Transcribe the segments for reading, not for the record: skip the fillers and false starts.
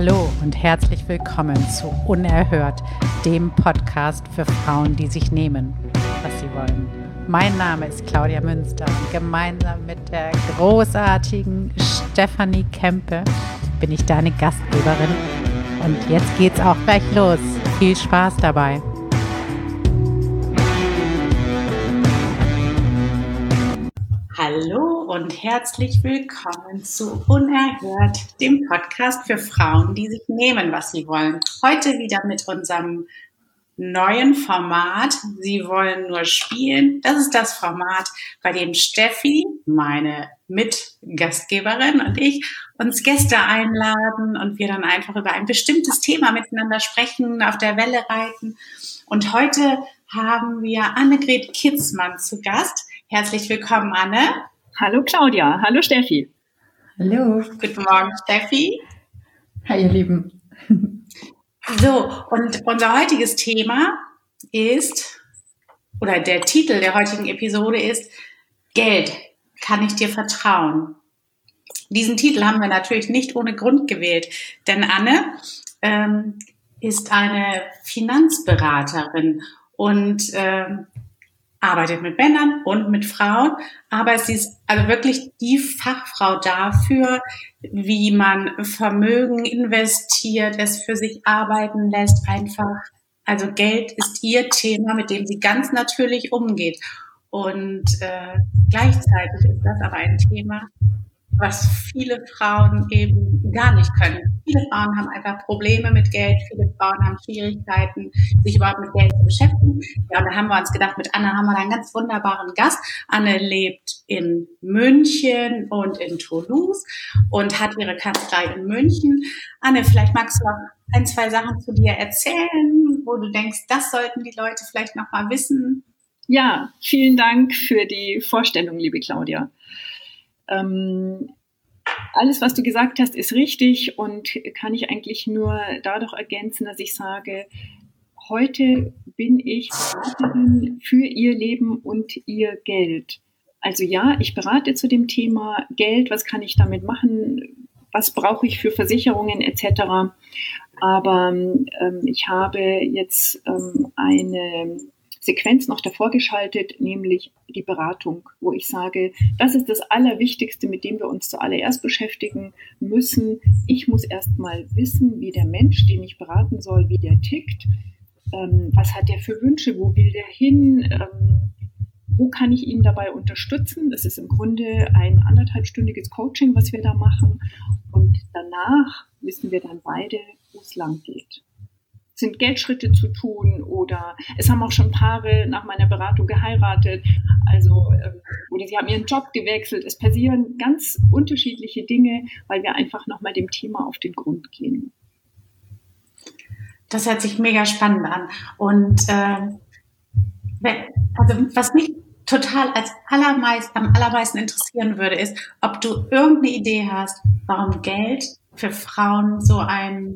Hallo und herzlich willkommen zu Unerhört, dem Podcast für Frauen, die sich nehmen, was sie wollen. Mein Name ist Claudia Münster und gemeinsam mit der großartigen Stefanie Kempe bin ich deine Gastgeberin. Und jetzt geht's auch gleich los. Viel Spaß dabei. Hallo und herzlich willkommen zu Unerhört, dem Podcast für Frauen, die sich nehmen, was sie wollen. Heute wieder mit unserem neuen Format. Sie wollen nur spielen. Das ist das Format, bei dem Steffi, meine Mitgastgeberin, und ich uns Gäste einladen und wir dann einfach über ein bestimmtes Thema miteinander sprechen, auf der Welle reiten. Und heute haben wir Annegret Kitzmann zu Gast. Herzlich willkommen, Anne. Hallo Claudia, hallo Steffi. Hallo. Guten Morgen, Steffi. Hi, ihr Lieben. So, und unser heutiges Thema ist, oder der Titel der heutigen Episode ist, Geld, kann ich dir vertrauen? Diesen Titel haben wir natürlich nicht ohne Grund gewählt, denn Anne ist eine Finanzberaterin und arbeitet mit Männern und mit Frauen, aber sie ist also wirklich die Fachfrau dafür, wie man Vermögen investiert, es für sich arbeiten lässt, einfach. Also Geld ist ihr Thema, mit dem sie ganz natürlich umgeht. Und gleichzeitig ist das aber ein Thema, was viele Frauen eben gar nicht können. Viele Frauen haben einfach Probleme mit Geld, viele Frauen haben Schwierigkeiten, sich überhaupt mit Geld zu beschäftigen. Ja, und da haben wir uns gedacht, mit Anne haben wir einen ganz wunderbaren Gast. Anne lebt in München und in Toulouse und hat ihre Kanzlei in München. Anne, vielleicht magst du noch ein, zwei Sachen zu dir erzählen, wo du denkst, das sollten die Leute vielleicht noch mal wissen. Ja, vielen Dank für die Vorstellung, liebe Claudia. Alles, was du gesagt hast, ist richtig und kann ich eigentlich nur dadurch ergänzen, dass ich sage, heute bin ich Beraterin für ihr Leben und ihr Geld. Also ja, ich berate zu dem Thema Geld, was kann ich damit machen, was brauche ich für Versicherungen etc. Aber ich habe jetzt eine Sequenz noch davor geschaltet, nämlich die Beratung, wo ich sage, das ist das Allerwichtigste, mit dem wir uns zuallererst beschäftigen müssen. Ich muss erst mal wissen, wie der Mensch, den ich beraten soll, wie der tickt, was hat der für Wünsche, wo will der hin, wo kann ich ihn dabei unterstützen. Das ist im Grunde ein 1,5-stündiges Coaching, was wir da machen. Und danach wissen wir dann beide, wo es lang geht. Sind Geldschritte zu tun oder es haben auch schon Paare nach meiner Beratung geheiratet, also oder sie haben ihren Job gewechselt. Es passieren ganz unterschiedliche Dinge, weil wir einfach nochmal dem Thema auf den Grund gehen. Das hört sich mega spannend an. Und also was mich total am allermeisten interessieren würde, ist, ob du irgendeine Idee hast, warum Geld für Frauen so ein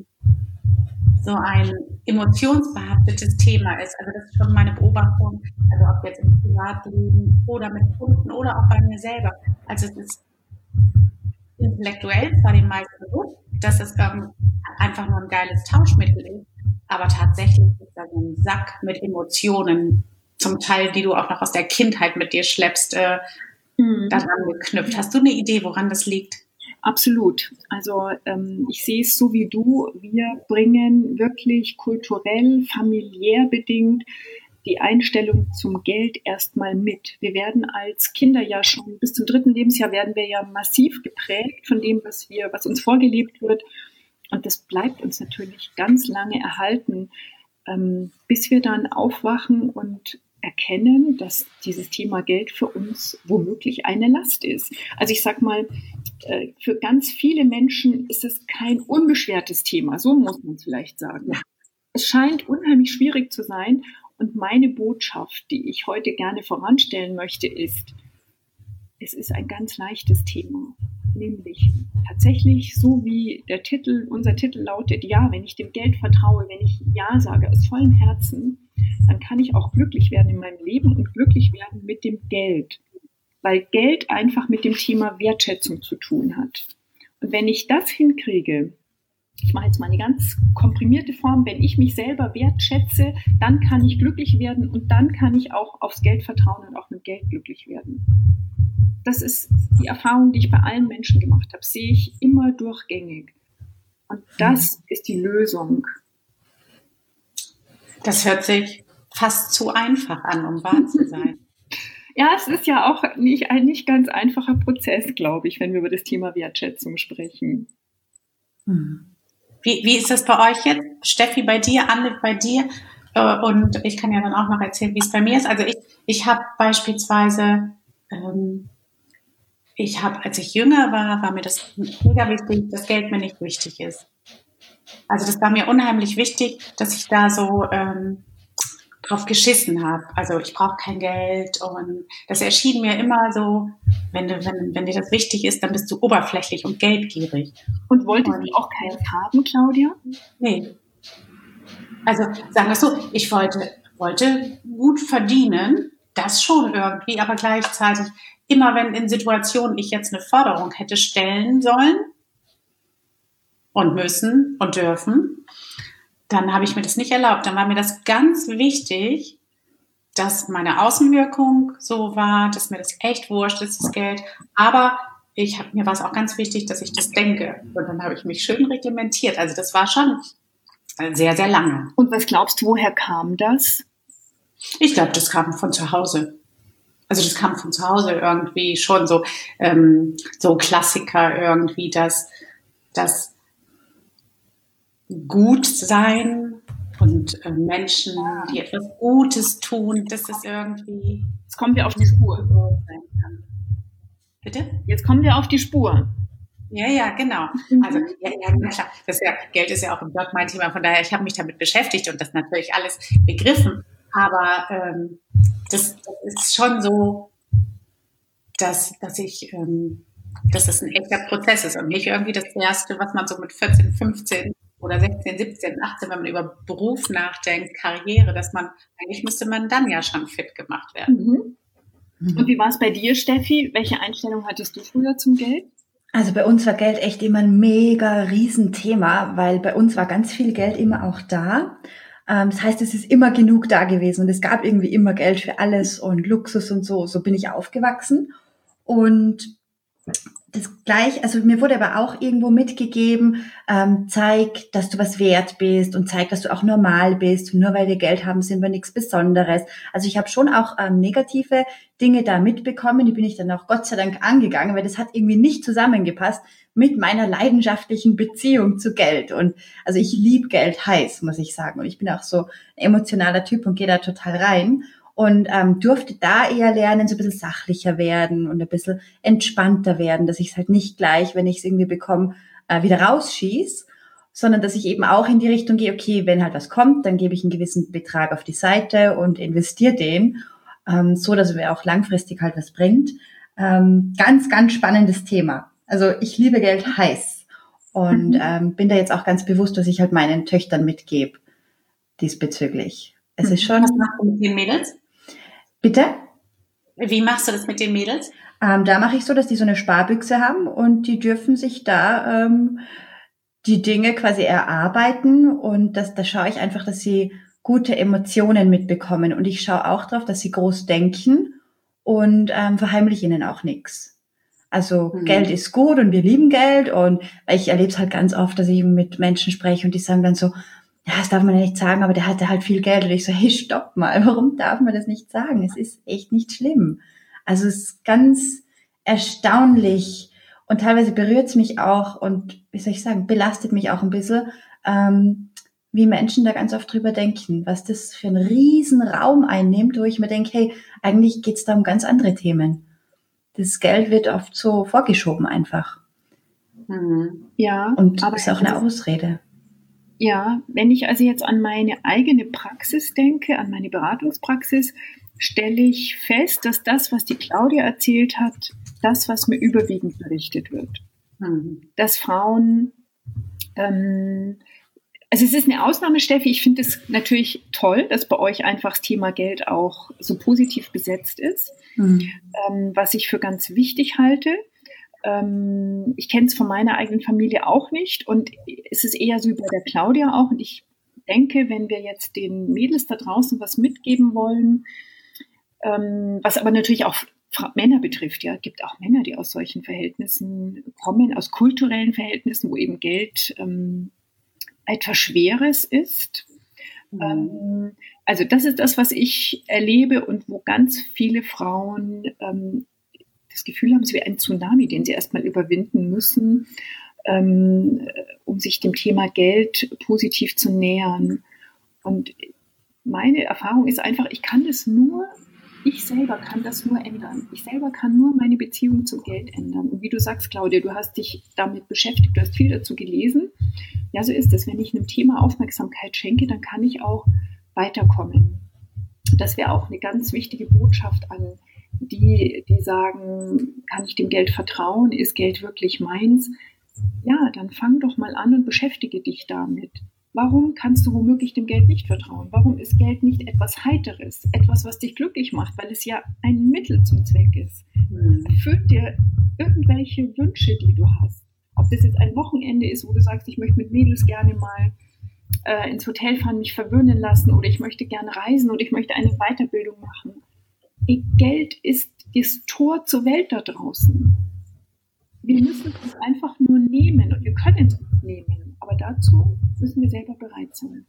emotionsbehaftetes Thema ist. Also das ist schon meine Beobachtung, also ob jetzt im Privatleben oder mit Kunden oder auch bei mir selber. Also es ist intellektuell zwar den meisten bewusst, dass es einfach nur ein geiles Tauschmittel ist, aber tatsächlich ist da so ein Sack mit Emotionen, zum Teil, die du auch noch aus der Kindheit mit dir schleppst, daran geknüpft. Hast du eine Idee, woran das liegt? Absolut. Also ich sehe es so wie du. Wir bringen wirklich kulturell, familiär bedingt die Einstellung zum Geld erstmal mit. Wir werden als Kinder ja schon bis zum 3. Lebensjahr werden wir ja massiv geprägt von dem, was uns vorgelebt wird. Und das bleibt uns natürlich ganz lange erhalten, bis wir dann aufwachen und erkennen, dass dieses Thema Geld für uns womöglich eine Last ist. Also ich sag mal, für ganz viele Menschen ist es kein unbeschwertes Thema, so muss man es vielleicht sagen. Es scheint unheimlich schwierig zu sein und meine Botschaft, die ich heute gerne voranstellen möchte, ist, es ist ein ganz leichtes Thema, nämlich tatsächlich so wie unser Titel lautet, ja, wenn ich dem Geld vertraue, wenn ich Ja sage aus vollem Herzen, dann kann ich auch glücklich werden in meinem Leben und glücklich werden mit dem Geld, weil Geld einfach mit dem Thema Wertschätzung zu tun hat. Und wenn ich das hinkriege, ich mache jetzt mal eine ganz komprimierte Form, wenn ich mich selber wertschätze, dann kann ich glücklich werden und dann kann ich auch aufs Geld vertrauen und auch mit Geld glücklich werden. Das ist die Erfahrung, die ich bei allen Menschen gemacht habe, sehe ich immer durchgängig. Und das ist die Lösung. Das hört sich fast zu einfach an, um wahr zu sein. Ja, es ist ja auch ein nicht ganz einfacher Prozess, glaube ich, wenn wir über das Thema Wertschätzung sprechen. Wie ist das bei euch jetzt? Steffi, bei dir, Anne, bei dir? Und ich kann ja dann auch noch erzählen, wie es bei mir ist. Also ich habe beispielsweise, als ich jünger war mir das mega wichtig, dass Geld mir nicht wichtig ist. Also das war mir unheimlich wichtig, dass ich da so drauf geschissen habe. Also ich brauche kein Geld und das erschien mir immer so, wenn dir das wichtig ist, dann bist du oberflächlich und geldgierig. Und wolltest du auch keins haben, Claudia? Nee. Also sagen wir es so, ich wollte gut verdienen, das schon irgendwie, aber gleichzeitig immer wenn in Situationen ich jetzt eine Forderung hätte stellen sollen und müssen und dürfen, dann habe ich mir das nicht erlaubt. Dann war mir das ganz wichtig, dass meine Außenwirkung so war, dass mir das echt wurscht ist, das Geld. Aber mir war es auch ganz wichtig, dass ich das denke. Und dann habe ich mich schön reglementiert. Also das war schon sehr, sehr lange. Und was glaubst du, woher kam das? Ich glaube, das kam von zu Hause. Also das kam von zu Hause irgendwie schon so, so Klassiker irgendwie, dass das Gutsein und Menschen, die etwas Gutes tun, dass es irgendwie... Jetzt kommen wir auf die Spur. Sein kann. Bitte? Jetzt kommen wir auf die Spur. Ja, genau. Also, ja, klar. Geld ist ja auch im Blog mein Thema, von daher, ich habe mich damit beschäftigt und das natürlich alles begriffen. Aber das ist schon so, dass das ein echter Prozess ist und nicht irgendwie das Erste, was man so mit 14, 15 oder 16, 17, 18, wenn man über Beruf nachdenkt, Karriere, eigentlich müsste man dann ja schon fit gemacht werden. Und wie war es bei dir, Steffi? Welche Einstellung hattest du früher zum Geld? Also bei uns war Geld echt immer ein mega Riesenthema, weil bei uns war ganz viel Geld immer auch da. Das heißt, es ist immer genug da gewesen und es gab irgendwie immer Geld für alles und Luxus und so. So bin ich aufgewachsen. Und das gleich, also mir wurde aber auch irgendwo mitgegeben, zeig, dass du was wert bist und zeig, dass du auch normal bist. Und nur weil wir Geld haben, sind wir nichts Besonderes. Also ich habe schon auch negative Dinge da mitbekommen. Die bin ich dann auch Gott sei Dank angegangen, weil das hat irgendwie nicht zusammengepasst mit meiner leidenschaftlichen Beziehung zu Geld. Und also ich liebe Geld heiß, muss ich sagen. Und ich bin auch so ein emotionaler Typ und gehe da total rein. Und durfte da eher lernen, so ein bisschen sachlicher werden und ein bisschen entspannter werden, dass ich es halt nicht gleich, wenn ich es irgendwie bekomme, wieder rausschieß, sondern dass ich eben auch in die Richtung gehe, okay, wenn halt was kommt, dann gebe ich einen gewissen Betrag auf die Seite und investiere den, so dass es mir auch langfristig halt was bringt. Ganz, ganz spannendes Thema. Also ich liebe Geld heiß und bin da jetzt auch ganz bewusst, was ich halt meinen Töchtern mitgebe diesbezüglich. Es ist schon... Was machst du mit den Mädels? Bitte? Wie machst du das mit den Mädels? Da mache ich so, dass die so eine Sparbüchse haben und die dürfen sich da die Dinge quasi erarbeiten und da schaue ich einfach, dass sie gute Emotionen mitbekommen und ich schaue auch drauf, dass sie groß denken und verheimliche ihnen auch nichts. Also Geld ist gut und wir lieben Geld und ich erlebe es halt ganz oft, dass ich mit Menschen spreche und die sagen dann so, ja, das darf man ja nicht sagen, aber der hatte halt viel Geld. Und ich so, hey, stopp mal, warum darf man das nicht sagen? Es ist echt nicht schlimm. Also es ist ganz erstaunlich und teilweise berührt es mich auch und, wie soll ich sagen, belastet mich auch ein bisschen, wie Menschen da ganz oft drüber denken, was das für einen riesen Raum einnimmt, wo ich mir denke, hey, eigentlich geht's da um ganz andere Themen. Das Geld wird oft so vorgeschoben einfach. Ja. Und aber ist auch eine Ausrede. Ja, wenn ich also jetzt an meine eigene Praxis denke, an meine Beratungspraxis, stelle ich fest, dass das, was die Claudia erzählt hat, das, was mir überwiegend berichtet wird. Dass Frauen, also es ist eine Ausnahme, Steffi, ich finde es natürlich toll, dass bei euch einfach das Thema Geld auch so positiv besetzt ist, was ich für ganz wichtig halte. Ich kenne es von meiner eigenen Familie auch nicht und es ist eher so wie bei der Claudia auch. Und ich denke, wenn wir jetzt den Mädels da draußen was mitgeben wollen, was aber natürlich auch Männer betrifft, ja, es gibt auch Männer, die aus solchen Verhältnissen kommen, aus kulturellen Verhältnissen, wo eben Geld etwas Schweres ist. Also das ist das, was ich erlebe und wo ganz viele Frauen das Gefühl haben, es wäre ein Tsunami, den sie erstmal überwinden müssen, um sich dem Thema Geld positiv zu nähern. Und meine Erfahrung ist einfach, ich selber kann das nur ändern. Ich selber kann nur meine Beziehung zum Geld ändern. Und wie du sagst, Claudia, du hast dich damit beschäftigt, du hast viel dazu gelesen. Ja, so ist es. Wenn ich einem Thema Aufmerksamkeit schenke, dann kann ich auch weiterkommen. Das wäre auch eine ganz wichtige Botschaft an die sagen, kann ich dem Geld vertrauen? Ist Geld wirklich meins? Ja, dann fang doch mal an und beschäftige dich damit. Warum kannst du womöglich dem Geld nicht vertrauen? Warum ist Geld nicht etwas Heiteres, etwas, was dich glücklich macht, weil es ja ein Mittel zum Zweck ist? Erfüllt dir irgendwelche Wünsche, die du hast. Ob das jetzt ein Wochenende ist, wo du sagst, ich möchte mit Mädels gerne mal ins Hotel fahren, mich verwöhnen lassen oder ich möchte gerne reisen oder ich möchte eine Weiterbildung machen. Geld ist das Tor zur Welt da draußen. Wir müssen es einfach nur nehmen und wir können es uns nehmen. Aber dazu müssen wir selber bereit sein.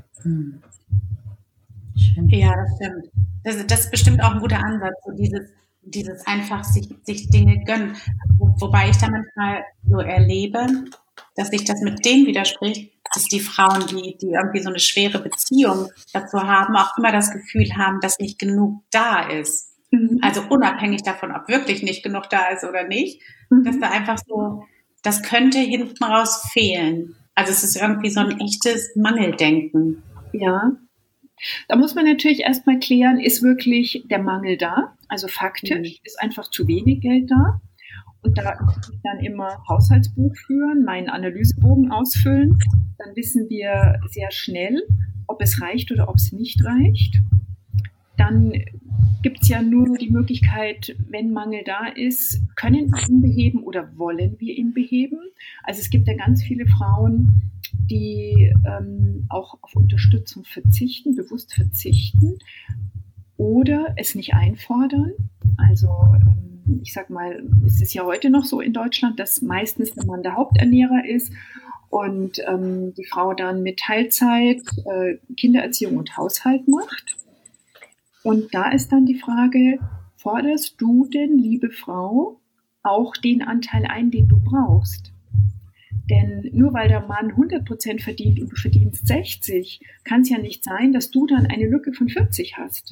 Schön. Ja, das stimmt. Das ist bestimmt auch ein guter Ansatz, so dieses einfach sich Dinge gönnen. Wobei ich da manchmal so erlebe, dass sich das mit denen widerspricht, dass die Frauen, die irgendwie so eine schwere Beziehung dazu haben, auch immer das Gefühl haben, dass nicht genug da ist. Also unabhängig davon, ob wirklich nicht genug da ist oder nicht, dass da einfach so, das könnte hinten raus fehlen. Also es ist irgendwie so ein echtes Mangeldenken. Ja, da muss man natürlich erstmal klären, ist wirklich der Mangel da? Also faktisch ist einfach zu wenig Geld da. Und da muss ich dann immer Haushaltsbuch führen, meinen Analysebogen ausfüllen. Dann wissen wir sehr schnell, ob es reicht oder ob es nicht reicht. Dann gibt es ja nur die Möglichkeit, wenn Mangel da ist, können wir ihn beheben oder wollen wir ihn beheben? Also es gibt ja ganz viele Frauen, die auch auf Unterstützung verzichten, bewusst verzichten oder es nicht einfordern. Also ich sag mal, es ist ja heute noch so in Deutschland, dass meistens der Mann der Haupternährer ist und die Frau dann mit Teilzeit Kindererziehung und Haushalt macht. Und da ist dann die Frage, forderst du denn, liebe Frau, auch den Anteil ein, den du brauchst? Denn nur weil der Mann 100% verdient und du verdienst 60, kann es ja nicht sein, dass du dann eine Lücke von 40 hast.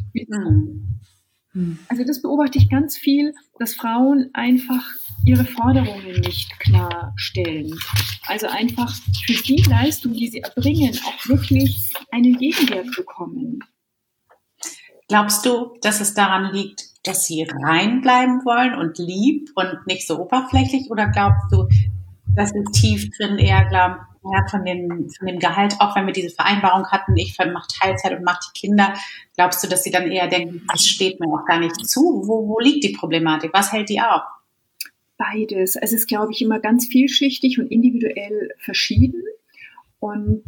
Also das beobachte ich ganz viel, dass Frauen einfach ihre Forderungen nicht klar stellen. Also einfach für die Leistung, die sie erbringen, auch wirklich einen Gegenwert bekommen. Glaubst du, dass es daran liegt, dass sie reinbleiben wollen und lieb und nicht so oberflächlich? Oder glaubst du, dass sie tief drin eher glauben, ja, von dem Gehalt, auch wenn wir diese Vereinbarung hatten, ich mache Teilzeit und mache die Kinder, glaubst du, dass sie dann eher denken, das steht mir auch gar nicht zu? Wo liegt die Problematik? Was hält die auf? Beides. Es ist, glaube ich, immer ganz vielschichtig und individuell verschieden. Und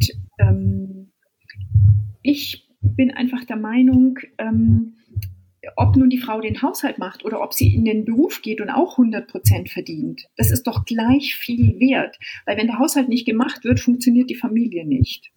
ich bin einfach der Meinung, ob nun die Frau den Haushalt macht oder ob sie in den Beruf geht und auch 100% verdient, das ist doch gleich viel wert. Weil wenn der Haushalt nicht gemacht wird, funktioniert die Familie nicht.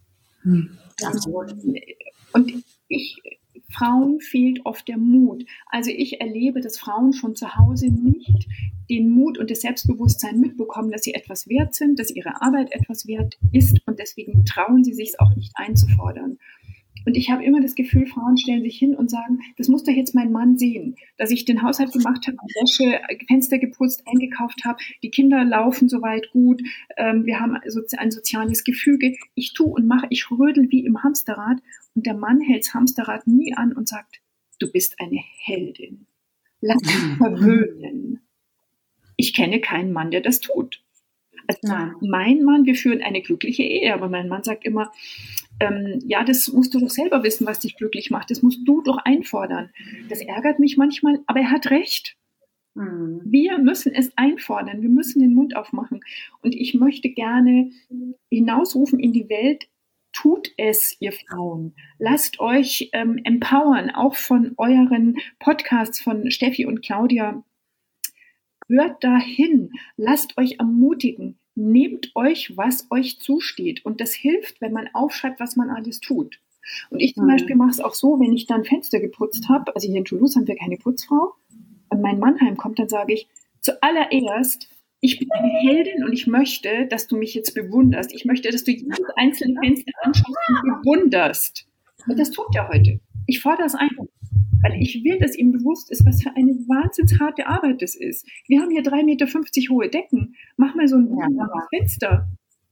Und Frauen fehlt oft der Mut. Also ich erlebe, dass Frauen schon zu Hause nicht den Mut und das Selbstbewusstsein mitbekommen, dass sie etwas wert sind, dass ihre Arbeit etwas wert ist und deswegen trauen sie sich es auch nicht einzufordern. Und ich habe immer das Gefühl, Frauen stellen sich hin und sagen, das muss doch jetzt mein Mann sehen, dass ich den Haushalt gemacht habe, die Wäsche, Fenster geputzt, eingekauft habe, die Kinder laufen soweit gut, wir haben ein soziales Gefüge, ich tue und mache, ich rödel wie im Hamsterrad und der Mann hält das Hamsterrad nie an und sagt, du bist eine Heldin, lass dich verwöhnen. Ich kenne keinen Mann, der das tut. Also mein Mann, wir führen eine glückliche Ehe, aber mein Mann sagt immer, ja, das musst du doch selber wissen, was dich glücklich macht. Das musst du doch einfordern. Das ärgert mich manchmal, aber er hat recht. Wir müssen es einfordern, wir müssen den Mund aufmachen. Und ich möchte gerne hinausrufen in die Welt, tut es, ihr Frauen. Lasst euch empowern, auch von euren Podcasts von Steffi und Claudia. Hört dahin, lasst euch ermutigen, nehmt euch, was euch zusteht. Und das hilft, wenn man aufschreibt, was man alles tut. Und ich zum Beispiel mache es auch so, wenn ich dann Fenster geputzt habe, also hier in Toulouse haben wir keine Putzfrau, und mein Mann heimkommt, dann sage ich, zuallererst, ich bin eine Heldin und ich möchte, dass du mich jetzt bewunderst. Ich möchte, dass du jedes einzelne Fenster anschaust und bewunderst. Und das tut er heute. Ich fordere es ein, weil ich will, dass ihm bewusst ist, was für eine wahnsinnig harte Arbeit das ist. Wir haben hier 3,50 Meter hohe Decken. Mach mal so ein wunderbares Fenster.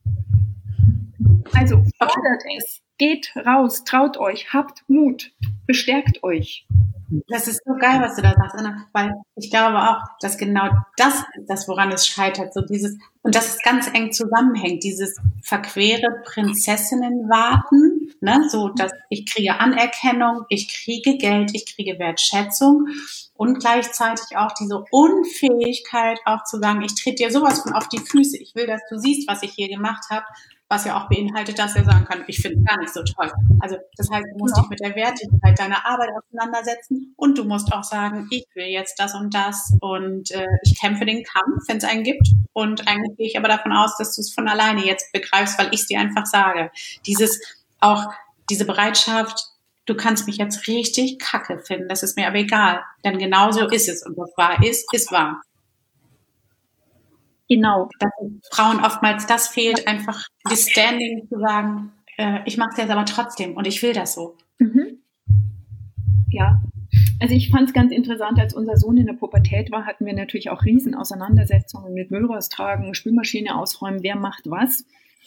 Also fordert es. Geht raus, traut euch, habt Mut, bestärkt euch. Das ist so geil, was du da sagst, Anna, weil ich glaube auch, dass genau das ist das, woran es scheitert, so dieses, und das ist ganz eng zusammenhängt, dieses verquere Prinzessinnenwarten, ne, so, dass ich kriege Anerkennung, ich kriege Geld, ich kriege Wertschätzung und gleichzeitig auch diese Unfähigkeit auch zu sagen, ich trete dir sowas von auf die Füße, ich will, dass du siehst, was ich hier gemacht habe, was ja auch beinhaltet, dass er sagen kann, ich finde es gar nicht so toll. Also das heißt, du musst dich mit der Wertigkeit deiner Arbeit auseinandersetzen und du musst auch sagen, ich will jetzt das und ich kämpfe den Kampf, wenn es einen gibt. Und eigentlich gehe ich aber davon aus, dass du es von alleine jetzt begreifst, weil ich es dir einfach sage. Diese Bereitschaft, du kannst mich jetzt richtig kacke finden, das ist mir aber egal. Denn genau so ist es. Und was wahr ist, ist wahr. Genau. Dass Frauen oftmals das fehlt, einfach das Standing zu sagen, ich mache es jetzt aber trotzdem und ich will das so. Ja, also ich fand es ganz interessant, als unser Sohn in der Pubertät war, hatten wir natürlich auch riesen Auseinandersetzungen mit Müll raustragen, Spülmaschine ausräumen, wer macht was.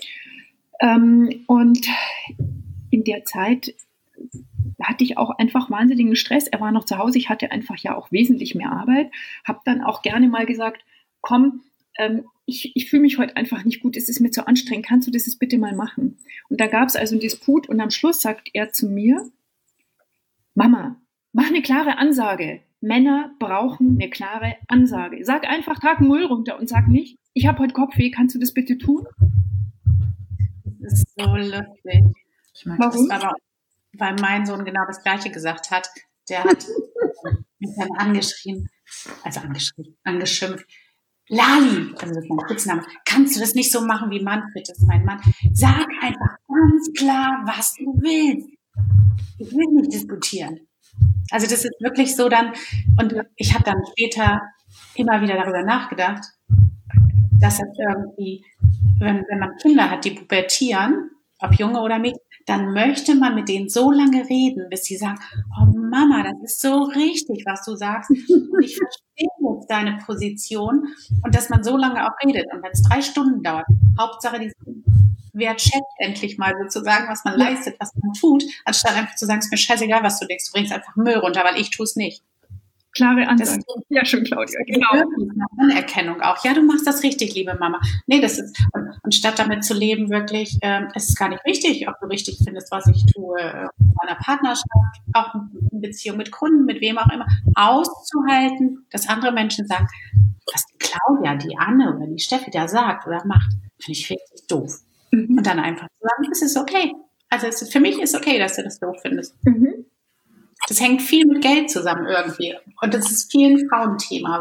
Und in der Zeit hatte ich auch einfach wahnsinnigen Stress. Er war noch zu Hause, ich hatte einfach ja auch wesentlich mehr Arbeit, habe dann auch gerne mal gesagt, komm, ich fühle mich heute einfach nicht gut, es ist mir zu anstrengend, kannst du das jetzt bitte mal machen? Und da gab es also einen Disput und am Schluss sagt er zu mir, Mama, mach eine klare Ansage. Männer brauchen eine klare Ansage. Sag einfach, trag den Müll runter und sag nicht, ich habe heute Kopfweh, kannst du das bitte tun? Das ist so lustig. Warum? Das aber, weil mein Sohn genau das Gleiche gesagt hat. Der hat mich dann angeschimpft. Lali, also das ist mein Spitzname, kannst du das nicht so machen wie Manfred, das ist mein Mann. Sag einfach ganz klar, was du willst. Ich will nicht diskutieren. Also das ist wirklich so dann, und ich habe dann später immer wieder darüber nachgedacht, dass das irgendwie, wenn man Kinder hat, die pubertieren, ob Junge oder Mädchen, dann möchte man mit denen so lange reden, bis sie sagen, oh Mama, das ist so richtig, was du sagst. Und ich verstehe jetzt deine Position und dass man so lange auch redet. Und wenn es 3 Stunden dauert, Hauptsache die wertschätzt endlich mal sozusagen, was man leistet, was man tut, anstatt einfach zu sagen, es ist mir scheißegal, was du denkst, du bringst einfach Müll runter, weil ich tue es nicht. Klare Ansage. Ja, schon, Claudia, genau. Anerkennung auch. Ja, du machst das richtig, liebe Mama. Nee, das ist, und statt damit zu leben, wirklich, es ist gar nicht wichtig, ob du richtig findest, was ich tue, in meiner Partnerschaft, auch in Beziehung mit Kunden, mit wem auch immer, auszuhalten, dass andere Menschen sagen, was die Claudia, die Anne oder die Steffi da sagt oder macht, finde ich richtig doof. Und dann einfach zu sagen, es ist okay. Also für mich ist okay, dass du das doof findest. Das hängt viel mit Geld zusammen irgendwie. Und das ist viel ein Frauenthema,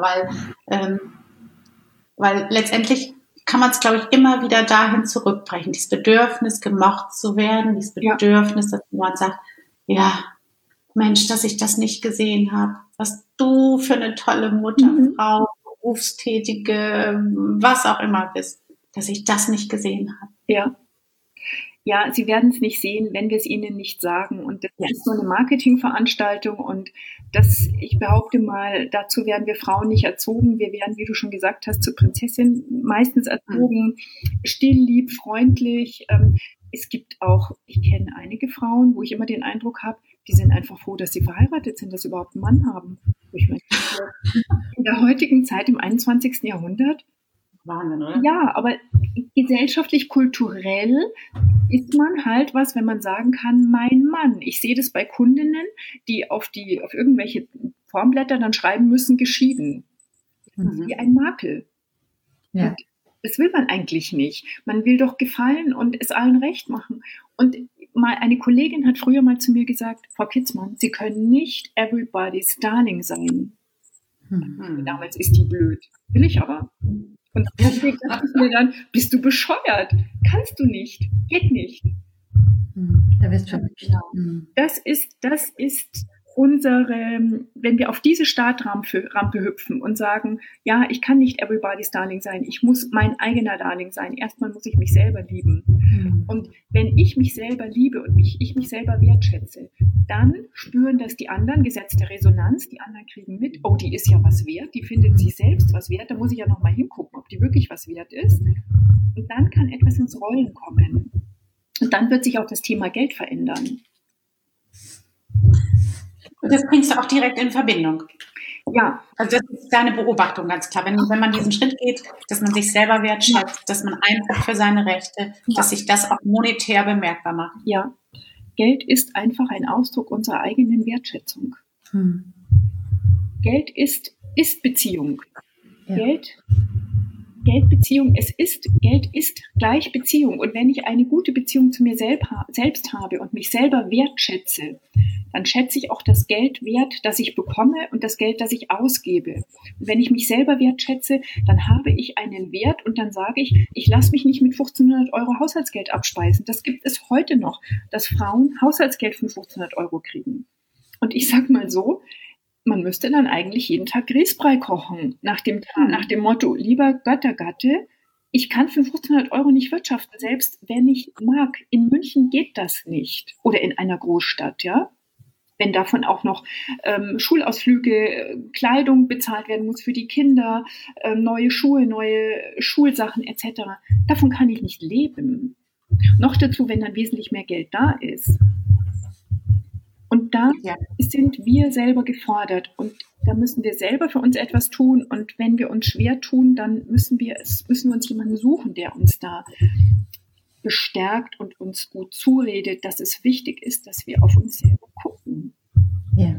weil letztendlich kann man es, glaube ich, immer wieder dahin zurückbrechen. Dieses Bedürfnis, gemocht zu werden, dieses Bedürfnis, dass jemand sagt, ja, Mensch, dass ich das nicht gesehen habe. Was du für eine tolle Mutter, Frau, Berufstätige, was auch immer bist, dass ich das nicht gesehen habe. Ja, sie werden es nicht sehen, wenn wir es ihnen nicht sagen. Und das ist so eine Marketingveranstaltung und das, ich behaupte mal, dazu werden wir Frauen nicht erzogen. Wir werden, wie du schon gesagt hast, zur Prinzessin meistens erzogen, still, lieb, freundlich. Es gibt auch, ich kenne einige Frauen, wo ich immer den Eindruck habe, die sind einfach froh, dass sie verheiratet sind, dass sie überhaupt einen Mann haben. Ich meine, in der heutigen Zeit, im 21. Jahrhundert, Wahnsinn, oder? Ja, aber gesellschaftlich, kulturell ist man halt was, wenn man sagen kann, mein Mann. Ich sehe das bei Kundinnen, die auf irgendwelche Formblätter dann schreiben müssen, geschieden. Das ist wie ein Makel. Ja. Und das will man eigentlich nicht. Man will doch gefallen und es allen recht machen. Und mal eine Kollegin hat früher mal zu mir gesagt, Frau Kitzmann, Sie können nicht everybody's darling sein. Damals ist die blöd. Will ich aber. Und deswegen dachte ich mir dann, bist du bescheuert? Kannst du nicht. Geht nicht. Da wirst du Das ist unsere, wenn wir auf diese Startrampe hüpfen und sagen, ja, ich kann nicht everybody's darling sein, ich muss mein eigener Darling sein. Erstmal muss ich mich selber lieben. Und wenn ich mich selber liebe und ich mich selber wertschätze, dann spüren das die anderen, Gesetz der Resonanz, die anderen kriegen mit, oh, die ist ja was wert, die findet sich selbst was wert, da muss ich ja nochmal hingucken, ob die wirklich was wert ist. Und dann kann etwas ins Rollen kommen. Und dann wird sich auch das Thema Geld verändern. Das bringst du auch direkt in Verbindung. Ja. Also das ist deine Beobachtung ganz klar. Wenn man diesen Schritt geht, dass man sich selber wertschätzt, dass man eintritt für seine Rechte, dass sich das auch monetär bemerkbar macht. Ja. Geld ist einfach ein Ausdruck unserer eigenen Wertschätzung. Geld ist Beziehung. Ja. Geldbeziehung, Geld ist gleich Beziehung. Und wenn ich eine gute Beziehung zu mir selbst habe und mich selber wertschätze, dann schätze ich auch das Geld wert, das ich bekomme und das Geld, das ich ausgebe. Und wenn ich mich selber wertschätze, dann habe ich einen Wert und dann sage ich lasse mich nicht mit 1.500 € Haushaltsgeld abspeisen. Das gibt es heute noch, dass Frauen Haushaltsgeld von 1.500 € kriegen. Und ich sage mal so, man müsste dann eigentlich jeden Tag Grießbrei kochen, nach dem Motto, lieber Göttergatte, ich kann für 1.500 € nicht wirtschaften, selbst wenn ich mag. In München geht das nicht. Oder in einer Großstadt, ja. Wenn davon auch noch Schulausflüge, Kleidung bezahlt werden muss für die Kinder, neue Schuhe, neue Schulsachen etc. Davon kann ich nicht leben. Noch dazu, wenn dann wesentlich mehr Geld da ist. Und da sind wir selber gefordert und da müssen wir selber für uns etwas tun. Und wenn wir uns schwer tun, dann müssen wir uns jemanden suchen, der uns da bestärkt und uns gut zuredet, dass es wichtig ist, dass wir auf uns selber gucken. Ja.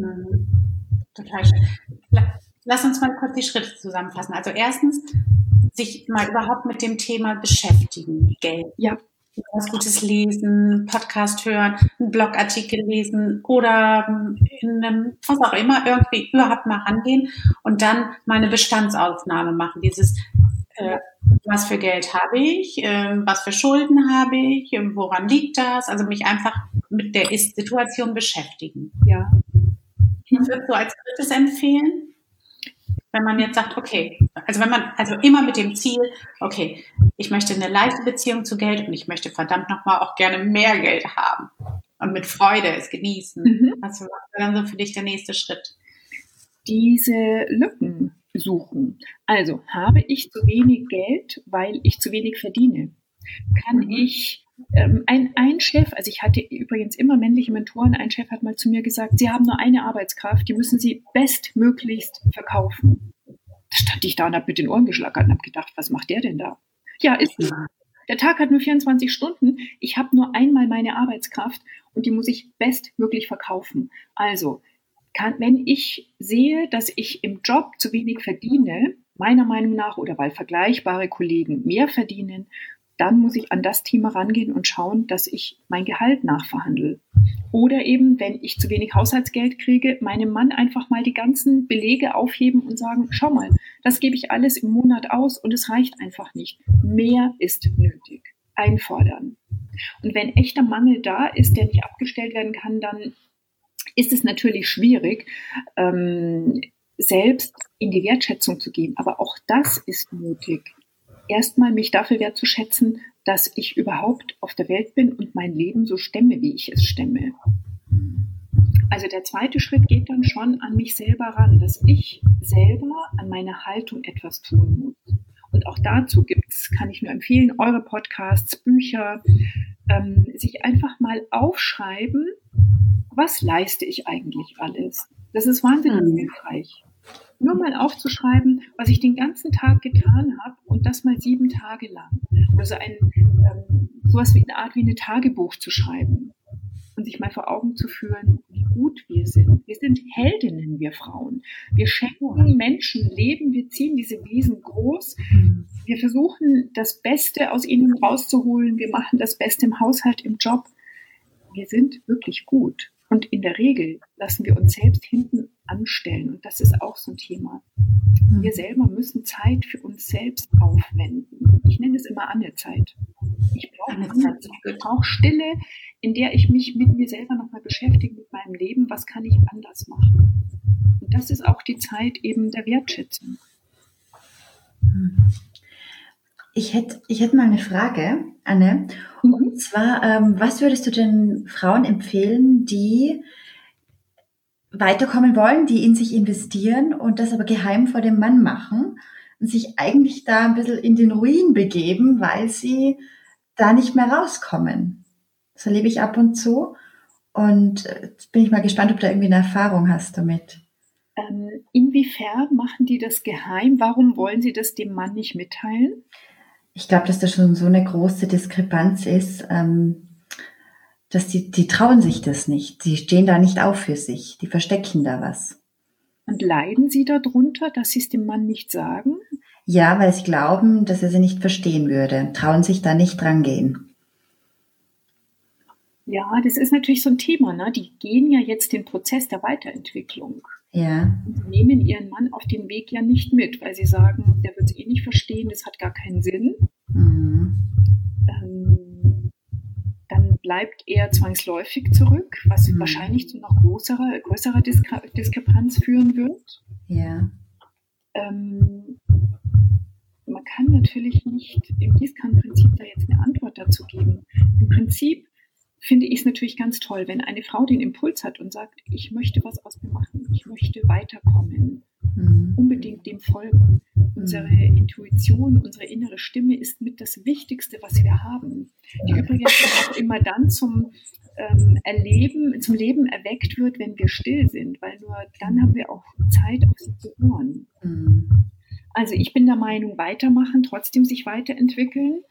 Total schön. Lass uns mal kurz die Schritte zusammenfassen. Also erstens, sich mal überhaupt mit dem Thema beschäftigen, Geld. Ja. Was Gutes lesen, Podcast hören, einen Blogartikel lesen oder in einem, was auch immer, irgendwie überhaupt mal rangehen und dann mal eine Bestandsaufnahme machen. Dieses, was für Geld habe ich, was für Schulden habe ich, woran liegt das? Also mich einfach mit der Ist-Situation beschäftigen. Ja. Was würdest du als drittes empfehlen? Wenn man jetzt sagt, okay, also immer mit dem Ziel, okay, ich möchte eine leichte Beziehung zu Geld und ich möchte verdammt nochmal auch gerne mehr Geld haben und mit Freude es genießen. Was wäre dann so für dich der nächste Schritt? Diese Lücken suchen. Also, habe ich zu wenig Geld, weil ich zu wenig verdiene? Kann ich ein Chef, also ich hatte übrigens immer männliche Mentoren, ein Chef hat mal zu mir gesagt, Sie haben nur eine Arbeitskraft, die müssen Sie bestmöglichst verkaufen. Da stand ich da und habe mit den Ohren geschlackert und habe gedacht, was macht der denn da? Ja, ist so. Der Tag hat nur 24 Stunden, ich habe nur einmal meine Arbeitskraft und die muss ich bestmöglich verkaufen. Also, wenn ich sehe, dass ich im Job zu wenig verdiene, meiner Meinung nach, oder weil vergleichbare Kollegen mehr verdienen, dann muss ich an das Thema rangehen und schauen, dass ich mein Gehalt nachverhandle. Oder eben, wenn ich zu wenig Haushaltsgeld kriege, meinem Mann einfach mal die ganzen Belege aufheben und sagen, schau mal, das gebe ich alles im Monat aus und es reicht einfach nicht. Mehr ist nötig. Einfordern. Und wenn echter Mangel da ist, der nicht abgestellt werden kann, dann ist es natürlich schwierig, selbst in die Wertschätzung zu gehen. Aber auch das ist nötig. Erstmal mich dafür wertzuschätzen, dass ich überhaupt auf der Welt bin und mein Leben so stemme, wie ich es stemme. Also der zweite Schritt geht dann schon an mich selber ran, dass ich selber an meiner Haltung etwas tun muss. Und auch dazu kann ich nur empfehlen, eure Podcasts, Bücher, sich einfach mal aufschreiben, was leiste ich eigentlich alles? Das ist wahnsinnig hilfreich. Nur mal aufzuschreiben, was ich den ganzen Tag getan habe und das mal 7 Tage lang. Also sowas wie eine Art wie ein Tagebuch zu schreiben und sich mal vor Augen zu führen, gut wir sind. Wir sind Heldinnen, wir Frauen. Wir schenken Menschen Leben, wir ziehen diese Wesen groß. Wir versuchen, das Beste aus ihnen rauszuholen. Wir machen das Beste im Haushalt, im Job. Wir sind wirklich gut. Und in der Regel lassen wir uns selbst hinten anstellen. Und das ist auch so ein Thema. Wir selber müssen Zeit für uns selbst aufwenden. Ich nenne es immer Annezeit. Ich brauche Stille, in der ich mich mit mir selber nochmal beschäftige, mit meinem Leben. Was kann ich anders machen? Und das ist auch die Zeit eben der Wertschätzung. Ich hätte mal eine Frage, Anne. Und zwar, was würdest du den Frauen empfehlen, die weiterkommen wollen, die in sich investieren und das aber geheim vor dem Mann machen und sich eigentlich da ein bisschen in den Ruin begeben, weil sie da nicht mehr rauskommen? Das erlebe ich ab und zu. Und jetzt bin ich mal gespannt, ob du irgendwie eine Erfahrung hast damit. Inwiefern machen die das geheim? Warum wollen sie das dem Mann nicht mitteilen? Ich glaube, dass da schon so eine große Diskrepanz ist, dass die trauen sich das nicht. Die stehen da nicht auf für sich. Die verstecken da was. Und leiden sie darunter, dass sie es dem Mann nicht sagen? Ja, weil sie glauben, dass er sie nicht verstehen würde. Trauen sich da nicht dran gehen. Ja, das ist natürlich so ein Thema, ne? Die gehen ja jetzt den Prozess der Weiterentwicklung. Ja. Und sie nehmen ihren Mann auf den Weg ja nicht mit, weil sie sagen, der wird es eh nicht verstehen, das hat gar keinen Sinn. Dann bleibt er zwangsläufig zurück, was wahrscheinlich zu noch größerer Diskrepanz führen wird. Ja. Man kann natürlich nicht im Gießkannenprinzip da jetzt eine Antwort dazu geben. Im Prinzip finde ich es natürlich ganz toll, wenn eine Frau den Impuls hat und sagt, ich möchte was aus mir machen, ich möchte weiterkommen, unbedingt dem folgen. Unsere Intuition, unsere innere Stimme ist mit das Wichtigste, was wir haben, die übrigens auch immer dann zum Leben erweckt wird, wenn wir still sind, weil nur dann haben wir auch Zeit, auf sie zu hören. Also ich bin der Meinung, weitermachen, trotzdem sich weiterentwickeln.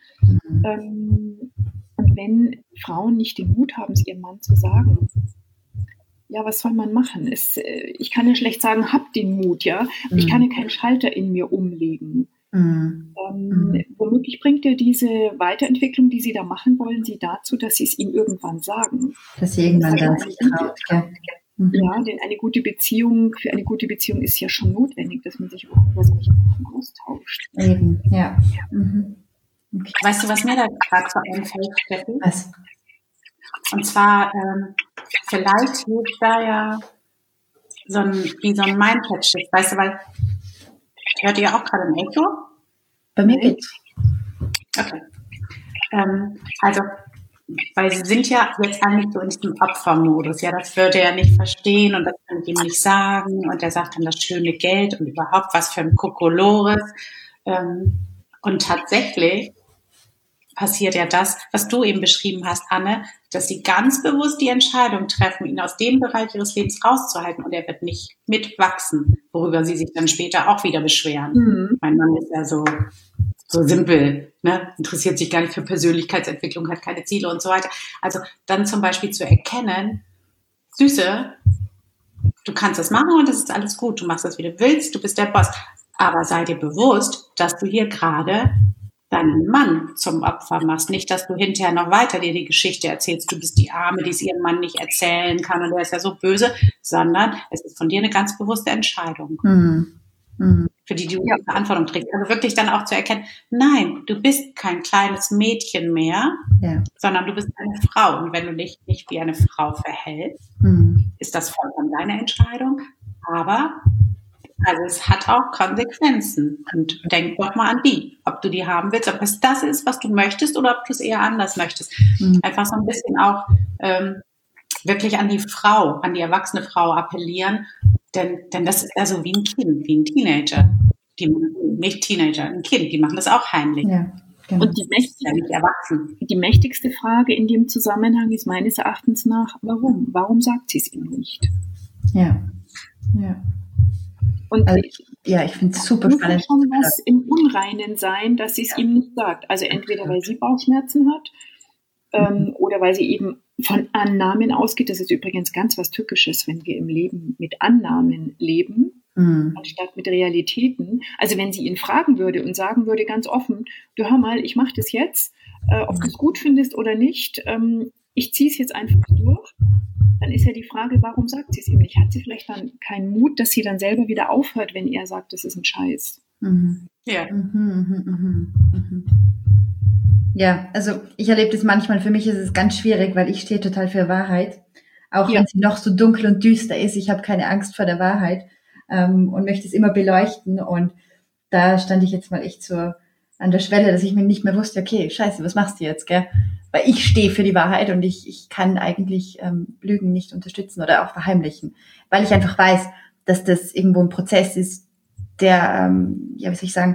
Und wenn Frauen nicht den Mut haben, es ihrem Mann zu sagen, ja, was soll man machen? Ich kann ja schlecht sagen, hab den Mut, ja. Ich kann ja keinen Schalter in mir umlegen. Womöglich bringt ja diese Weiterentwicklung, die sie da machen wollen, sie dazu, dass sie es ihm irgendwann sagen. Dass sie irgendwann dann sich traut, ja. Ja, denn für eine gute Beziehung ist ja schon notwendig, dass man sich auch über solche Sachen austauscht. Eben, ja. Okay. Weißt du, was mir da gerade so einfällt, Steffi? Was? Und zwar, vielleicht hilft da ja so ein Mindset-Shift, weißt du, weil, hört ihr auch gerade ein Echo? Bei mir geht's. Okay. Also, weil sie sind ja jetzt eigentlich so in diesem Opfermodus, ja, das würde er nicht verstehen und das kann ich ihm nicht sagen und er sagt dann das schöne Geld und überhaupt was für ein Kokolores. Und tatsächlich passiert ja das, was du eben beschrieben hast, Anne, dass sie ganz bewusst die Entscheidung treffen, ihn aus dem Bereich ihres Lebens rauszuhalten und er wird nicht mitwachsen, worüber sie sich dann später auch wieder beschweren. Mein Mann ist ja so simpel, ne? Interessiert sich gar nicht für Persönlichkeitsentwicklung, hat keine Ziele und so weiter. Also dann zum Beispiel zu erkennen, Süße, du kannst das machen und das ist alles gut, du machst das, wie du willst, du bist der Boss, aber sei dir bewusst, dass du hier gerade deinen Mann zum Opfer machst. Nicht, dass du hinterher noch weiter dir die Geschichte erzählst, du bist die Arme, die es ihrem Mann nicht erzählen kann und der ist ja so böse, sondern es ist von dir eine ganz bewusste Entscheidung, für die du die Verantwortung trägst. Also wirklich dann auch zu erkennen, nein, du bist kein kleines Mädchen mehr, sondern du bist eine Frau. Und wenn du dich nicht wie eine Frau verhältst, ist das vollkommen deine Entscheidung. Aber also es hat auch Konsequenzen und denk doch mal an die, ob du die haben willst, ob es das ist, was du möchtest oder ob du es eher anders möchtest. Einfach so ein bisschen auch wirklich an die Frau, an die erwachsene Frau appellieren, denn das ist ja so wie ein Kind, wie ein Teenager. Nicht Teenager, ein Kind, die machen das auch heimlich. Ja, genau. Und die mächtigste Frage in dem Zusammenhang ist meines Erachtens nach, warum? Warum sagt sie es ihm nicht? Ja. Und also, ich finde es super spannend. Muss schon was im Unreinen sein, dass sie es ihm nicht sagt. Also entweder weil sie Bauchschmerzen hat oder weil sie eben von Annahmen ausgeht. Das ist übrigens ganz was Tückisches, wenn wir im Leben mit Annahmen leben, anstatt mit Realitäten. Also wenn sie ihn fragen würde und sagen würde ganz offen, du hör mal, ich mache das jetzt, ob du es gut findest oder nicht, ich ziehe es jetzt einfach durch, dann ist ja die Frage, warum sagt sie es ihm nicht? Hat sie vielleicht dann keinen Mut, dass sie dann selber wieder aufhört, wenn er sagt, das ist ein Scheiß? Ja. Ja, also ich erlebe das manchmal, für mich ist es ganz schwierig, weil ich stehe total für Wahrheit. Auch wenn sie noch so dunkel und düster ist, ich habe keine Angst vor der Wahrheit und möchte es immer beleuchten. Und da stand ich jetzt mal echt so an der Schwelle, dass ich mir nicht mehr wusste, okay, scheiße, was machst du jetzt, gell? Weil ich stehe für die Wahrheit und ich kann eigentlich Lügen nicht unterstützen oder auch verheimlichen, weil ich einfach weiß, dass das irgendwo ein Prozess ist, der, ja, wie soll ich sagen,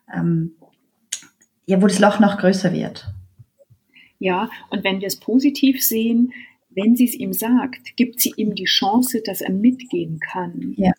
ja, wo das Loch noch größer wird. Ja, und wenn wir es positiv sehen, wenn sie es ihm sagt, gibt sie ihm die Chance, dass er mitgehen kann. Ja,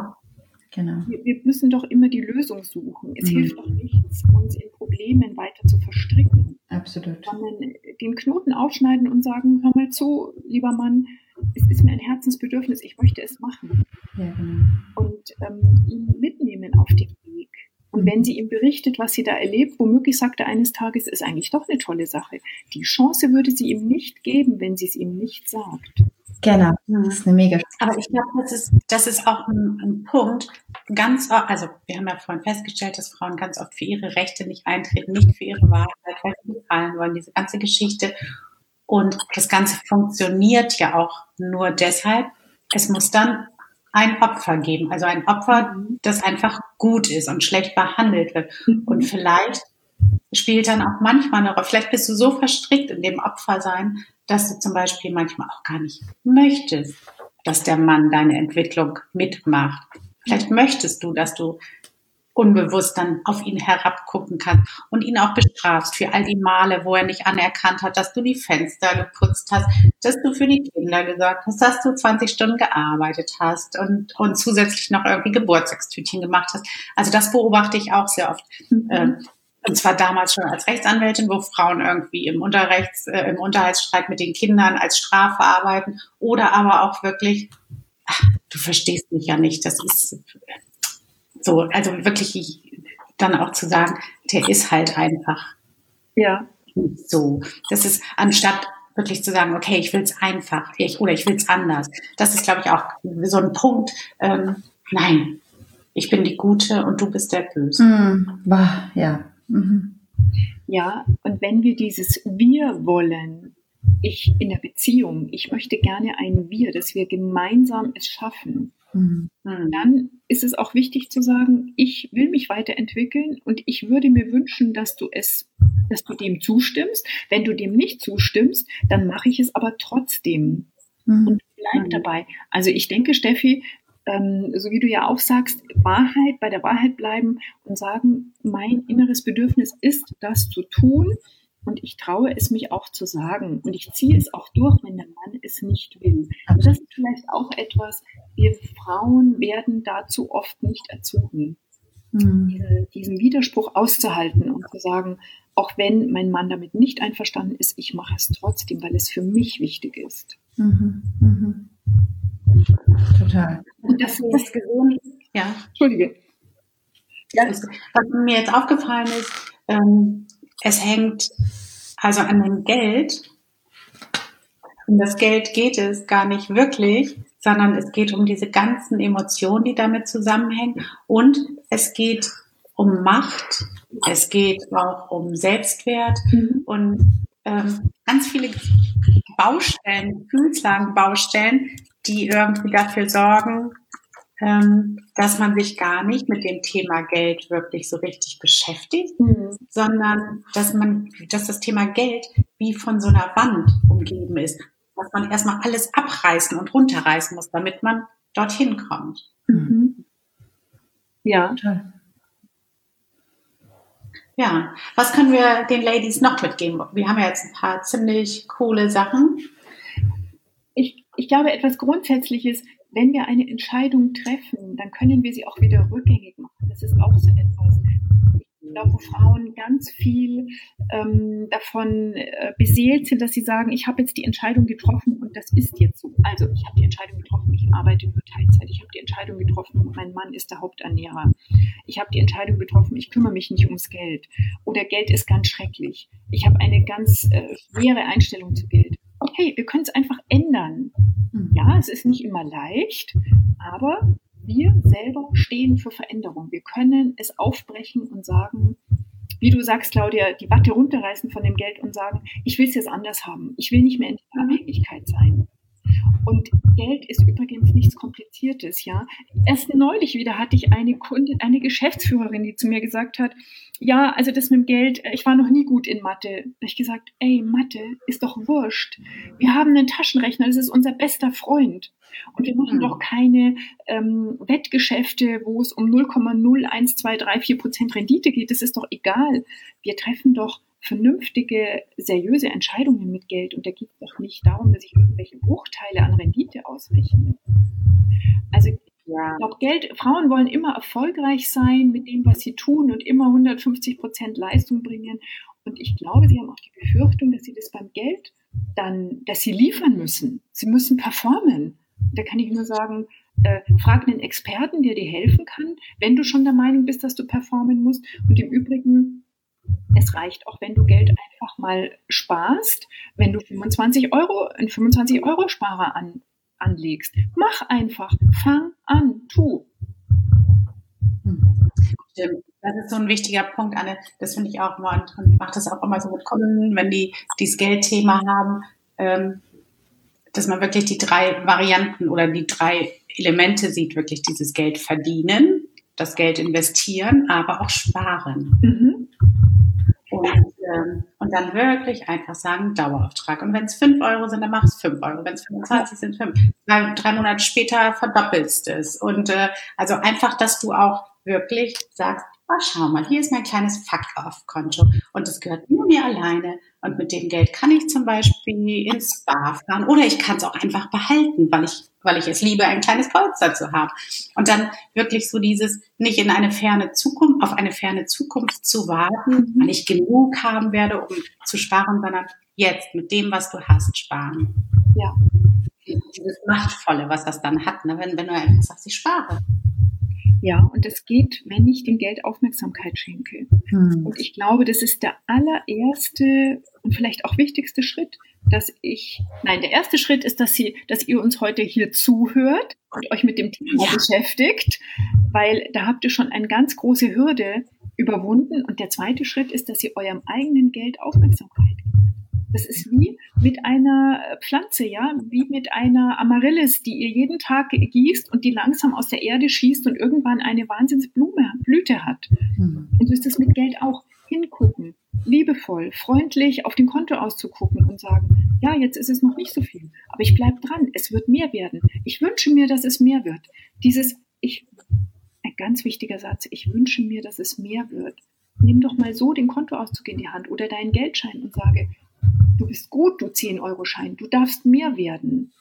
Genau. Wir müssen doch immer die Lösung suchen. Es hilft doch nichts, uns in Problemen weiter zu verstricken. Absolut. Sondern den Knoten aufschneiden und sagen, hör mal zu, lieber Mann, es ist mir ein Herzensbedürfnis, ich möchte es machen. Ja, genau. Und ihn mitnehmen auf den Weg. Und wenn sie ihm berichtet, was sie da erlebt, womöglich sagt er eines Tages, ist eigentlich doch eine tolle Sache. Die Chance würde sie ihm nicht geben, wenn sie es ihm nicht sagt. Genau, das ist eine mega. Aber ich glaube, das ist auch ein Punkt, also wir haben ja vorhin festgestellt, dass Frauen ganz oft für ihre Rechte nicht eintreten, nicht für ihre Wahrheit, weil sie gefallen wollen, diese ganze Geschichte. Und das Ganze funktioniert ja auch nur deshalb, es muss dann ein Opfer geben, also ein Opfer, das einfach gut ist und schlecht behandelt wird. Und vielleicht spielt dann auch manchmal eine Rolle, vielleicht bist du so verstrickt in dem Opfersein, dass du zum Beispiel manchmal auch gar nicht möchtest, dass der Mann deine Entwicklung mitmacht. Vielleicht möchtest du, dass du unbewusst dann auf ihn herabgucken kannst und ihn auch bestrafst für all die Male, wo er nicht anerkannt hat, dass du die Fenster geputzt hast, dass du für die Kinder gesorgt hast, dass du 20 Stunden gearbeitet hast und zusätzlich noch irgendwie Geburtstagstütchen gemacht hast. Also das beobachte ich auch sehr oft. Und zwar damals schon als Rechtsanwältin, wo Frauen irgendwie im Unterhaltsstreit mit den Kindern als Strafe arbeiten oder aber auch wirklich, du verstehst mich ja nicht, das ist so, also wirklich dann auch zu sagen, der ist halt einfach nicht so. Das ist, anstatt wirklich zu sagen, okay, ich will es einfach, oder ich will es anders. Das ist, glaube ich, auch so ein Punkt, nein, ich bin die Gute und du bist der Böse. Ja. Ja, und wenn wir dieses Wir wollen, ich in der Beziehung, ich möchte gerne ein Wir, dass wir gemeinsam es schaffen, dann ist es auch wichtig zu sagen, ich will mich weiterentwickeln und ich würde mir wünschen, dass du dem zustimmst. Wenn du dem nicht zustimmst, dann mache ich es aber trotzdem und bleib dabei. Also ich denke, Steffi, so wie du ja auch sagst, bei der Wahrheit bleiben und sagen, mein inneres Bedürfnis ist, das zu tun und ich traue es mich auch zu sagen und ich ziehe es auch durch, wenn der Mann es nicht will. Und das ist vielleicht auch etwas, wir Frauen werden dazu oft nicht erzogen, diesen Widerspruch auszuhalten und zu sagen, auch wenn mein Mann damit nicht einverstanden ist, ich mache es trotzdem, weil es für mich wichtig ist. Total. Und das gesehen, ja. Entschuldige. Ja, was mir jetzt aufgefallen ist, es hängt also an dem Geld. Um das Geld geht es gar nicht wirklich, sondern es geht um diese ganzen Emotionen, die damit zusammenhängen. Und es geht um Macht, es geht auch um Selbstwert und ganz viele Baustellen, Gefühlslagenbaustellen, die irgendwie dafür sorgen, dass man sich gar nicht mit dem Thema Geld wirklich so richtig beschäftigt, sondern dass das Thema Geld wie von so einer Wand umgeben ist, dass man erstmal alles abreißen und runterreißen muss, damit man dorthin kommt. Ja. Ja, was können wir den Ladies noch mitgeben? Wir haben ja jetzt ein paar ziemlich coole Sachen. Ich glaube, etwas Grundsätzliches, wenn wir eine Entscheidung treffen, dann können wir sie auch wieder rückgängig machen. Das ist auch so etwas. Ich glaube, wo Frauen ganz viel davon beseelt sind, dass sie sagen, ich habe jetzt die Entscheidung getroffen und das ist jetzt so. Also ich habe die Entscheidung getroffen, ich arbeite nur Teilzeit. Ich habe die Entscheidung getroffen, mein Mann ist der Haupternährer. Ich habe die Entscheidung getroffen, ich kümmere mich nicht ums Geld. Oder Geld ist ganz schrecklich. Ich habe eine ganz schwere Einstellung zu Geld. Okay, wir können es einfach ändern. Ja, es ist nicht immer leicht, aber wir selber stehen für Veränderung. Wir können es aufbrechen und sagen, wie du sagst, Claudia, die Watte runterreißen von dem Geld und sagen, ich will es jetzt anders haben. Ich will nicht mehr in der Abhängigkeit sein. Und Geld ist übrigens nichts Kompliziertes, ja. Erst neulich wieder hatte ich eine Kundin, eine Geschäftsführerin, die zu mir gesagt hat, ja, also das mit dem Geld, ich war noch nie gut in Mathe. Da habe ich gesagt, ey, Mathe ist doch wurscht. Wir haben einen Taschenrechner, das ist unser bester Freund. Und wir machen doch keine Wettgeschäfte, wo es um 0,01234% Rendite geht. Das ist doch egal. Wir treffen doch vernünftige, seriöse Entscheidungen mit Geld. Und da geht es doch nicht darum, dass ich irgendwelche Bruchteile an Rendite ausrechne. Also ich glaube, Frauen wollen immer erfolgreich sein mit dem, was sie tun und immer 150% Leistung bringen. Und ich glaube, sie haben auch die Befürchtung, dass sie das beim Geld dann, dass sie liefern müssen. Sie müssen performen. Da kann ich nur sagen, frag einen Experten, der dir helfen kann, wenn du schon der Meinung bist, dass du performen musst. Und im Übrigen, es reicht auch, wenn du Geld einfach mal sparst, wenn du einen 25-Euro-Sparer anlegst. Mach einfach, fang an, tu. Stimmt. Das ist so ein wichtiger Punkt, Anne. Das finde ich auch immer und mache das auch immer so mit Kunden, wenn die dieses Geldthema haben, dass man wirklich die 3 Varianten oder die 3 Elemente sieht, wirklich dieses Geld verdienen, das Geld investieren, aber auch sparen. Mhm. Und dann wirklich einfach sagen, Dauerauftrag. Und wenn es 5 Euro sind, dann mach es 5 Euro. Wenn es 25 sind, 5. 3 Monate später verdoppelst es. Und also einfach, dass du auch wirklich sagst, oh, schau mal, hier ist mein kleines Fuck-Off-Konto und das gehört nur mir alleine und mit dem Geld kann ich zum Beispiel ins Spa fahren oder ich kann es auch einfach behalten, weil ich es liebe, ein kleines Polster zu haben. Und dann wirklich so dieses, nicht in eine ferne Zukunft, auf eine ferne Zukunft zu warten, weil ich genug haben werde, um zu sparen, sondern jetzt mit dem, was du hast, sparen. Ja. Dieses Machtvolle, was das dann hat, ne? Wenn du einfach sagst, ich spare. Ja, und es geht, wenn ich dem Geld Aufmerksamkeit schenke. Und ich glaube, das ist der allererste und vielleicht auch wichtigste Schritt, der erste Schritt ist, dass ihr uns heute hier zuhört und euch mit dem Thema beschäftigt, weil da habt ihr schon eine ganz große Hürde überwunden. Und der zweite Schritt ist, dass ihr eurem eigenen Geld Aufmerksamkeit gebt. Das ist wie mit einer Pflanze, ja, wie mit einer Amaryllis, die ihr jeden Tag gießt und die langsam aus der Erde schießt und irgendwann eine Wahnsinnsblüte hat. Und so ist es mit Geld auch. Hingucken, liebevoll, freundlich auf den Kontoauszug zu gucken und sagen, ja, jetzt ist es noch nicht so viel, aber ich bleibe dran, es wird mehr werden. Ich wünsche mir, dass es mehr wird. Ein ganz wichtiger Satz, ich wünsche mir, dass es mehr wird. Nimm doch mal so den Kontoauszug in die Hand oder deinen Geldschein und sage, du bist gut, du 10-Euro-Schein, du darfst mehr werden.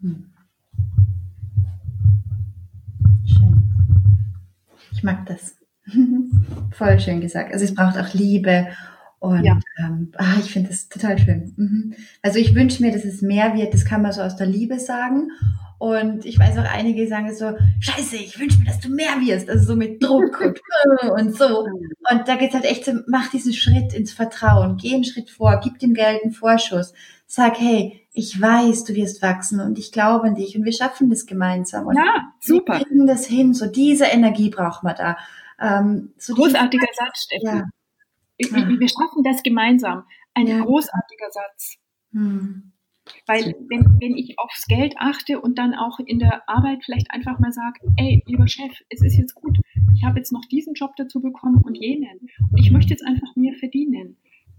Schön. Ich mag das. Voll schön gesagt. Also es braucht auch Liebe und ich finde das total schön. Also ich wünsche mir, dass es mehr wird, das kann man so aus der Liebe sagen. Und ich weiß auch, einige sagen so, scheiße, ich wünsche mir, dass du mehr wirst. Also so mit Druck und so. Und da geht's halt echt so, mach diesen Schritt ins Vertrauen. Geh einen Schritt vor, gib dem Geld einen Vorschuss. Sag, hey, ich weiß, du wirst wachsen und ich glaube an dich und wir schaffen das gemeinsam. Und ja, super. Wir kriegen das hin. So diese Energie braucht man da. Großartiger Satz, Steffi. Ja. Wir schaffen das gemeinsam. Ein großartiger Satz. Weil wenn ich aufs Geld achte und dann auch in der Arbeit vielleicht einfach mal sage, ey, lieber Chef, es ist jetzt gut, ich habe jetzt noch diesen Job dazu bekommen und jenen und ich möchte jetzt einfach mehr verdienen.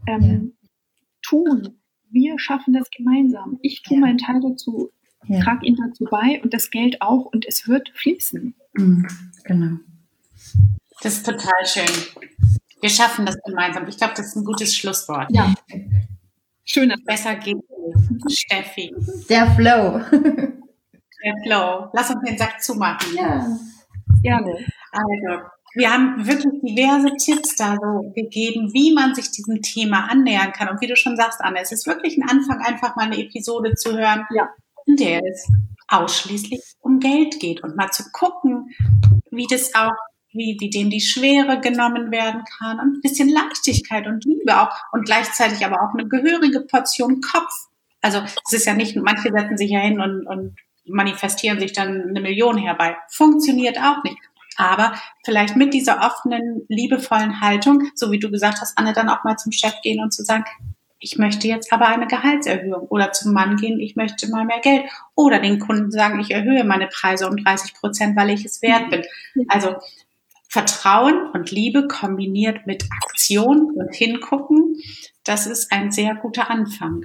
Tun. Wir schaffen das gemeinsam. Ich tue meinen Teil dazu, trage ihn dazu bei und das Geld auch und es wird fließen. Genau. Das ist total schön. Wir schaffen das gemeinsam. Ich glaube, das ist ein gutes Schlusswort. Ja. Schön. Besser geht es, Steffi. Der Flow. Der Flow. Lass uns den Sack zumachen. Ja. Gerne. Also, wir haben wirklich diverse Tipps da so gegeben, wie man sich diesem Thema annähern kann. Und wie du schon sagst, Anne, es ist wirklich ein Anfang, einfach mal eine Episode zu hören, in der es ausschließlich um Geld geht und mal zu gucken, wie das auch, wie denen die Schwere genommen werden kann und ein bisschen Leichtigkeit und Liebe auch und gleichzeitig aber auch eine gehörige Portion Kopf. Also es ist ja nicht, manche setzen sich ja hin und manifestieren sich dann 1 Million herbei. Funktioniert auch nicht. Aber vielleicht mit dieser offenen, liebevollen Haltung, so wie du gesagt hast, Anne, dann auch mal zum Chef gehen und zu sagen, ich möchte jetzt aber eine Gehaltserhöhung. Oder zum Mann gehen, ich möchte mal mehr Geld. Oder den Kunden sagen, ich erhöhe meine Preise um 30%, weil ich es wert bin. Also Vertrauen und Liebe kombiniert mit Aktion und Hingucken, das ist ein sehr guter Anfang.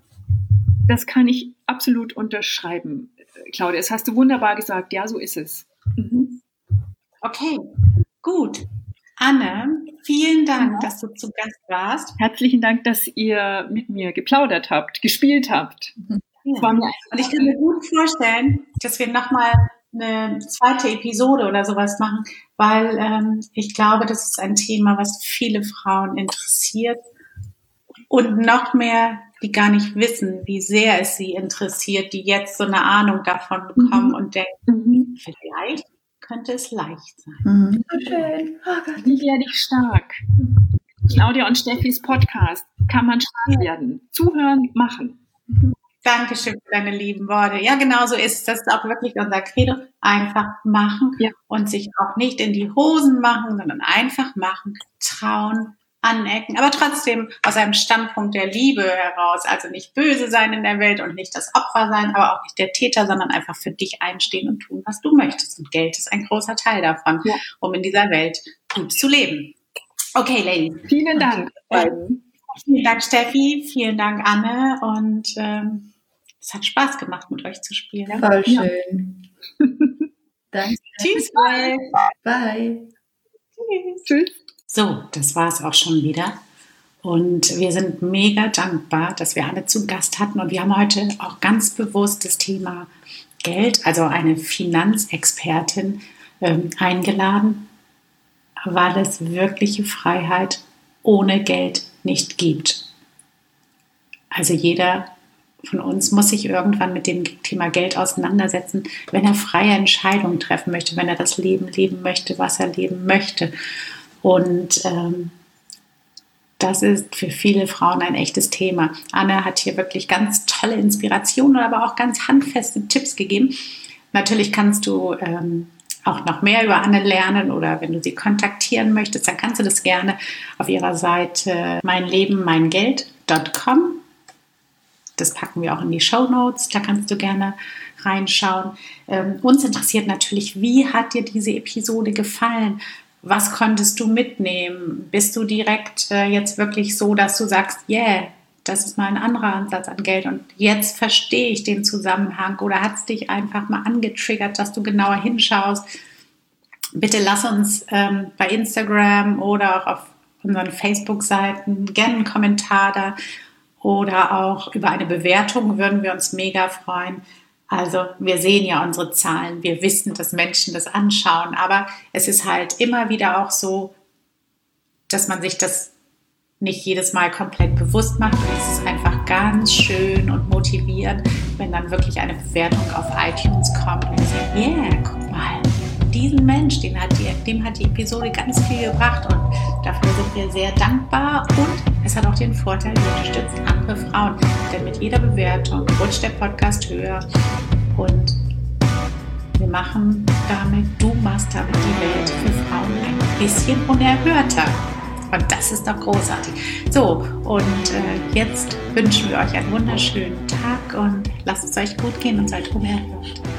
Das kann ich absolut unterschreiben, Claudia. Das hast du wunderbar gesagt. Ja, so ist es. Mhm. Okay, gut. Anne, vielen Dank, dass du zu Gast warst. Herzlichen Dank, dass ihr mit mir geplaudert habt, gespielt habt. Ja. Und ich kann mir gut vorstellen, dass wir nochmal eine zweite Episode oder sowas machen, weil ich glaube, das ist ein Thema, was viele Frauen interessiert und noch mehr, die gar nicht wissen, wie sehr es sie interessiert, die jetzt so eine Ahnung davon bekommen und denken, vielleicht könnte es leicht sein. Schön. Oh Gott. Wie werde ich stark? Claudia und Steffis Podcast. Kann man stark werden? Zuhören, machen. Dankeschön für deine lieben Worte. Ja, genau so ist es. Das ist auch wirklich unser Credo. Einfach machen und sich auch nicht in die Hosen machen, sondern einfach machen, trauen, anecken, aber trotzdem aus einem Standpunkt der Liebe heraus, also nicht böse sein in der Welt und nicht das Opfer sein, aber auch nicht der Täter, sondern einfach für dich einstehen und tun, was du möchtest. Und Geld ist ein großer Teil davon, um in dieser Welt gut zu leben. Okay, Ladies. Vielen Dank. Vielen Dank, Steffi. Vielen Dank, Anne. Und es hat Spaß gemacht, mit euch zu spielen. Voll schön. Danke. Tschüss. Bye. Bye. Tschüss. So, das war es auch schon wieder. Und wir sind mega dankbar, dass wir Anne zu Gast hatten. Und wir haben heute auch ganz bewusst das Thema Geld, also eine Finanzexpertin, eingeladen, weil es wirkliche Freiheit ohne Geld nicht gibt. Also jeder von uns muss sich irgendwann mit dem Thema Geld auseinandersetzen, wenn er freie Entscheidungen treffen möchte, wenn er das Leben leben möchte, was er leben möchte. Und das ist für viele Frauen ein echtes Thema. Anne hat hier wirklich ganz tolle Inspirationen, aber auch ganz handfeste Tipps gegeben. Natürlich kannst du auch noch mehr über Anne lernen oder wenn du sie kontaktieren möchtest, dann kannst du das gerne auf ihrer Seite meinlebenmeingeld.com. Das packen wir auch in die Shownotes, da kannst du gerne reinschauen. Uns interessiert natürlich, wie hat dir diese Episode gefallen? Was konntest du mitnehmen? Bist du direkt jetzt wirklich so, dass du sagst, das ist mal ein anderer Ansatz an Geld und jetzt verstehe ich den Zusammenhang oder hat es dich einfach mal angetriggert, dass du genauer hinschaust? Bitte lass uns bei Instagram oder auch auf unseren Facebook-Seiten gerne einen Kommentar da oder auch über eine Bewertung würden wir uns mega freuen. Also wir sehen ja unsere Zahlen, wir wissen, dass Menschen das anschauen, aber es ist halt immer wieder auch so, dass man sich das nicht jedes Mal komplett bewusst macht. Und es ist einfach ganz schön und motivierend, wenn dann wirklich eine Bewertung auf iTunes kommt und sagt, guck mal, diesen Mensch, dem hat die Episode ganz viel gebracht und dafür sind wir sehr dankbar und es hat auch den Vorteil, ihr unterstützt andere Frauen, denn mit jeder Bewertung rutscht der Podcast höher und wir machen damit, du machst damit die Welt für Frauen ein bisschen unerhörter. Und das ist doch großartig. So, und jetzt wünschen wir euch einen wunderschönen Tag und lasst es euch gut gehen und seid unerhört.